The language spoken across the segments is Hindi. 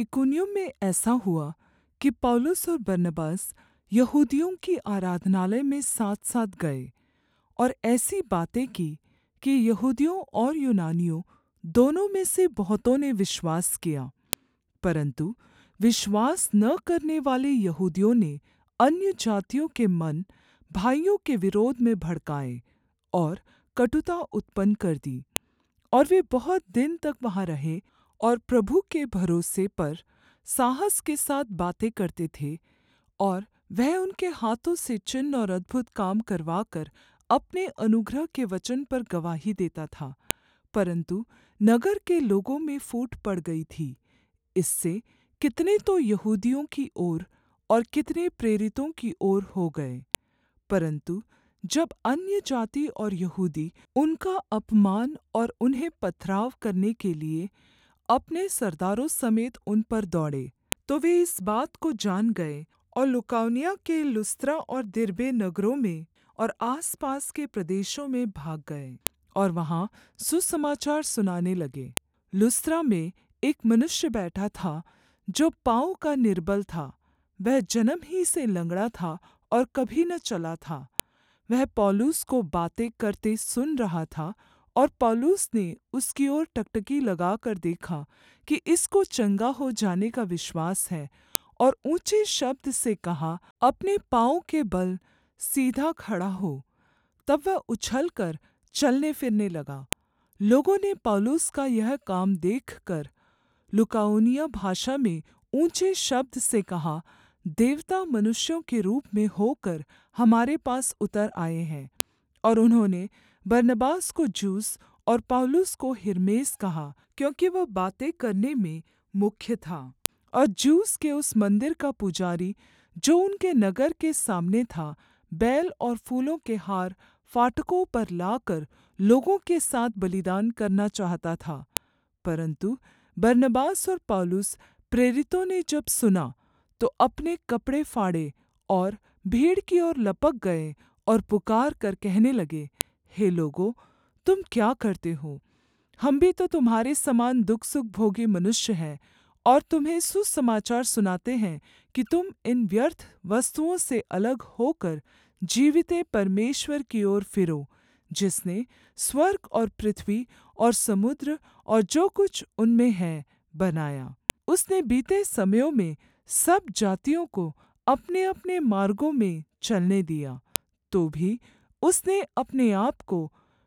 इकुनियुम में ऐसा हुआ कि पौलुस और बरनबास यहूदियों की आराधनालय में साथ-साथ गए और ऐसी बातें की कि यहूदियों और यूनानियों दोनों में से बहुतों ने विश्वास किया। परन्तु विश्वास न करने वाले यहूदियों ने अन्यजातियों के मन भाइयों के विरोध में भड़काए और कटुता उत्पन्न कर दी। और वे बहुत दिन तक वहाँ रहे और प्रभु के भरोसे पर साहस के साथ बातें करते थे, और वह उनके हाथों से चिन्ह और अद्भुत काम करवाकर अपने अनुग्रह के वचन पर गवाही देता था। परन्तु नगर के लोगों में फूट पड़ गई थी। इससे कितने तो यहूदियों की ओर और कितने प्रेरितों की ओर हो गए। परन्तु जब अन्यजाति और यहूदी उनका अपमान और उन्हें पथराव करने के लिए अपने सरदारों समेत उन पर दौड़े, तो वे इस बात को जान गए और लुकाउनिया के लुस्त्रा और दिर्बे नगरों में और आसपास के प्रदेशों में भाग गए और वहाँ सुसमाचार सुनाने लगे। लुस्त्रा में एक मनुष्य बैठा था जो पाँव का निर्बल था। वह जन्म ही से लंगड़ा था और कभी न चला था। वह पौलुस को बातें करते सुन रहा था, और पौलुस ने उसकी ओर टकटकी लगाकर देखा कि इसको चंगा हो जाने का विश्वास है, और ऊँचे शब्द से कहा, अपने पाँव के बल सीधा खड़ा हो। तब वह उछलकर चलने फिरने लगा। लोगों ने पौलुस का यह काम देखकर लुकाउनिया भाषा में ऊँचे शब्द से कहा, देवता मनुष्यों के रूप में होकर हमारे पास उतर आए हैं। और उन्होंने बरनबास को ज्यूस और पौलुस को हिर्मेस कहा, क्योंकि वह बातें करने में मुख्य था। और ज्यूस के उस मंदिर का पुजारी जो उनके नगर के सामने था, बैल और फूलों के हार फाटकों पर लाकर लोगों के साथ बलिदान करना चाहता था। परन्तु बरनबास और पौलुस प्रेरितों ने जब सुना, तो अपने कपड़े फाड़े और भीड़ की ओर लपक गए और पुकार कर कहने लगे, हे लोगों, तुम क्या करते हो? हम भी तो तुम्हारे समान दुख सुख भोगी मनुष्य हैं, और तुम्हें सुसमाचार सुनाते हैं कि तुम इन व्यर्थ वस्तुओं से अलग होकर जीविते परमेश्वर की ओर फिरो, जिसने स्वर्ग और पृथ्वी और समुद्र और जो कुछ उनमें है बनाया। उसने बीते समयों में सब जातियों को अपने-अपने मार्गों में चलने दिया, तो भी उसने अपने आप को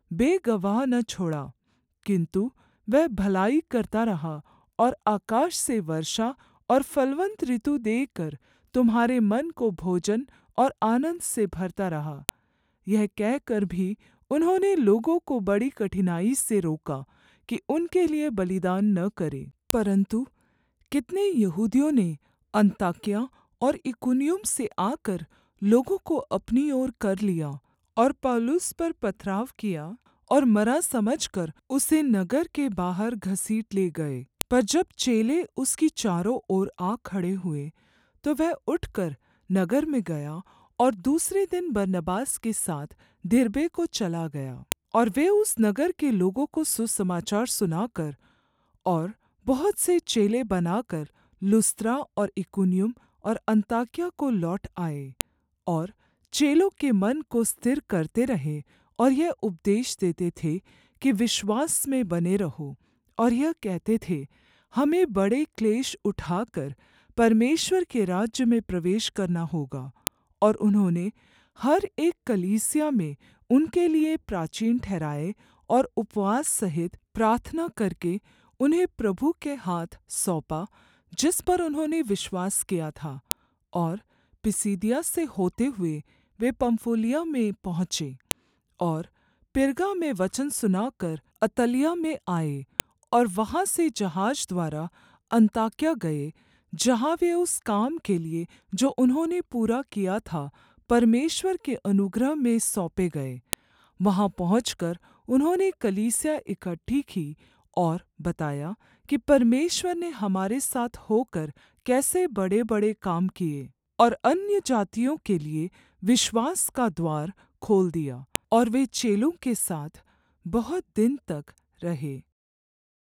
बेगवाह न छोड़ा, किन्तु वह भलाई करता रहा और आकाश से वर्षा और फलवन्त ऋतु देकर तुम्हारे मन को भोजन और आनन्द से भरता रहा। यह कहकर भी उन्होंने लोगों को बड़ी कठिनाई से रोका कि उनके लिए बलिदान न करें। परन्तु कितने यहूदियों ने अन्ताकिया और इकुनियुम से आकर लोगों को अपनी ओर कर लिया और पौलुस पर पथराव किया, और मरा समझकर उसे नगर के बाहर घसीट ले गए। पर जब चेले उसकी चारों ओर आ खड़े हुए, तो वह उठकर नगर में गया और दूसरे दिन बरनबास के साथ दिर्बे को चला गया। और वे उस नगर के लोगों को सुसमाचार सुनाकर और बहुत से चेले बनाकर लुस्त्रा और इकुनियुम और अन्ताकिया को लौट आए, और चेलों के मन को स्थिर करते रहे और यह उपदेश देते थे कि विश्वास में बने रहो, और यह कहते थे, हमें बड़े क्लेश उठाकर परमेश्वर के राज्य में प्रवेश करना होगा। और उन्होंने हर एक कलीसिया में उनके लिए प्राचीन ठहराए और उपवास सहित प्रार्थना करके उन्हें प्रभु के हाथ सौंपा, जिस पर उन्होंने विश्वास किया था। और पिसिदिया से होते हुए वे पम्फुलिया में पहुँचे और पिरगा में वचन सुनाकर अतलिया में आए, और वहाँ से जहाज द्वारा अन्ताकिया गए, जहाँ वे उस काम के लिए जो उन्होंने पूरा किया था परमेश्वर के अनुग्रह में सौंपे गए। वहाँ पहुँचकर उन्होंने कलीसिया इकट्ठी की और बताया कि परमेश्वर ने हमारे साथ होकर कैसे बड़े-बड़े काम किए, और अन्य जातियों के लिए विश्वास का द्वार खोल दिया। और वे चेलों के साथ बहुत दिन तक रहे।